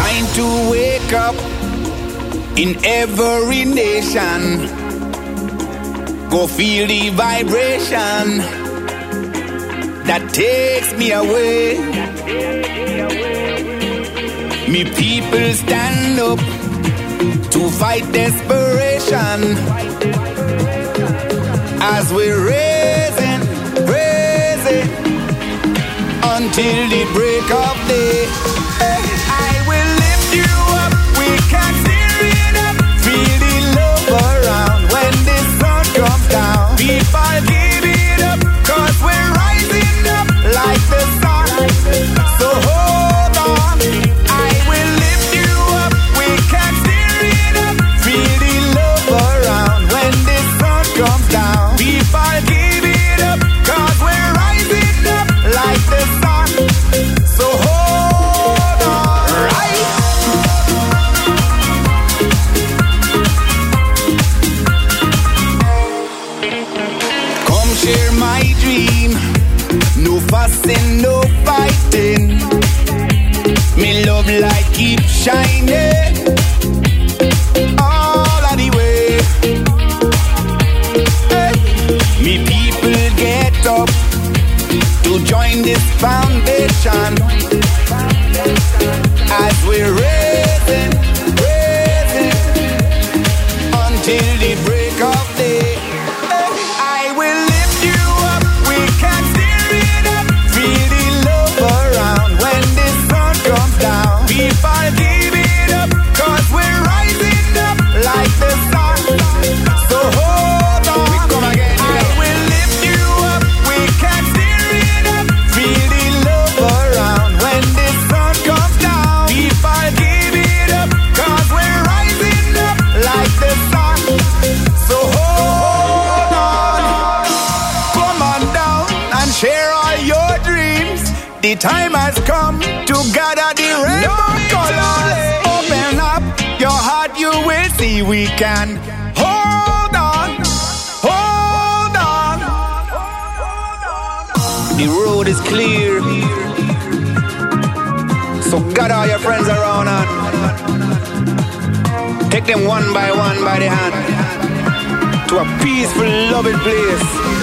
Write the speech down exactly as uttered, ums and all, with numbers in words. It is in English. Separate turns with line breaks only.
time to wake up in every nation. Go feel the vibration that takes me away. Me people stand up to fight desperation as we're raising, raising until the break of day. I will lift you up, we can steer it up. Feel the love around when the sun comes down. People give it up, cause we're rising up like the sun. So hold on, I will lift you up, we can steer it up. Feel the love around when the sun comes down. People give it up, cause we're rising up like the sun. So hold on, right? Come share my dream. No fussing, no fighting. Me love light keep shining all of the way. Hey. Me people get up to join this foundation as we're raising, raising until the break of day. I will lift you up, we can steer it up. Feel the love around when the sun comes down. People give it up, cause we're rising up like the sun. So hold on, we come again. I will lift you up, we can steer it up. Feel the love around when the sun comes down. People give it up, cause we're rising up like the sun. So hold on, come on down and share all your dreams. The time has come to gather the rainbow colors. Open up your heart, you will see we can. Hold on, hold on. The road is clear, so gather all your friends around and take them one by one by the hand to a peaceful, loving place.